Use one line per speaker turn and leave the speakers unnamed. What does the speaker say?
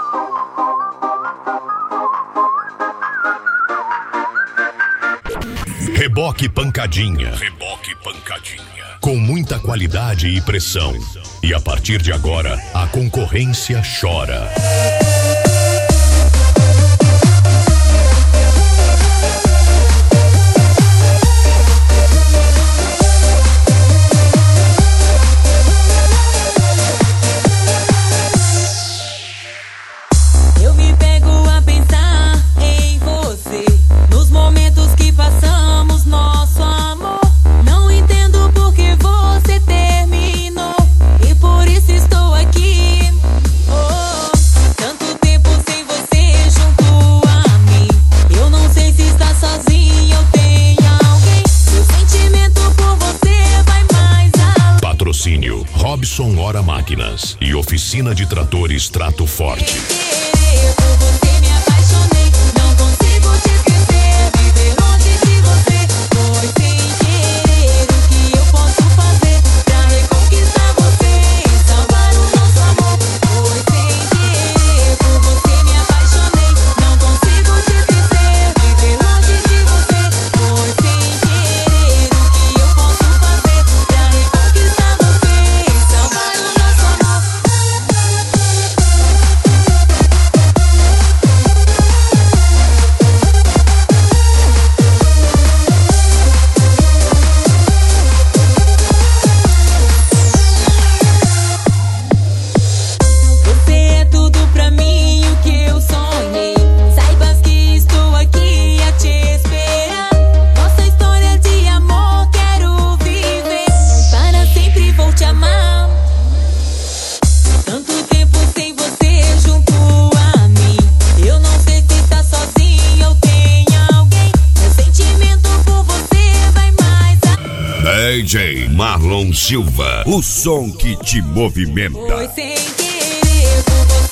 Reboque Pancadinha. Reboque Pancadinha. Com muita qualidade e pressão. E a partir de agora, a concorrência chora.
Eu me pego a pensar em você, nos momentos que passamos nosso amor. Não entendo por que você terminou, e por isso estou aqui. Oh, tanto tempo sem você junto a mim. Eu não sei se está sozinha ou tem alguém. Meu sentimento por você vai mais além.
Patrocínio Robson Hora Máquinas e Oficina de Tratores Trato Forte.
Por você me apaixonei, não consigo te esquecer. Viver longe de você foi sem querer. O que eu posso fazer pra reconquistar você e salvar o nosso amor? Foi sem querer, por você me apaixonei, não consigo te esquecer. Viver longe de você foi sem querer. O que eu posso fazer pra reconquistar você e salvar o nosso amor? Você é tudo pra mim, o que eu sonhei. Saibas que estou aqui a te esperar. Nossa história de amor quero viver. Para sempre vou te amar. Tanto tempo sem você junto a mim. Eu não sei se tá sozinha ou tem alguém. Meu sentimento por você vai mais além.
DJ Marlon Silva, o som que te movimenta.
Foi sem querer, por você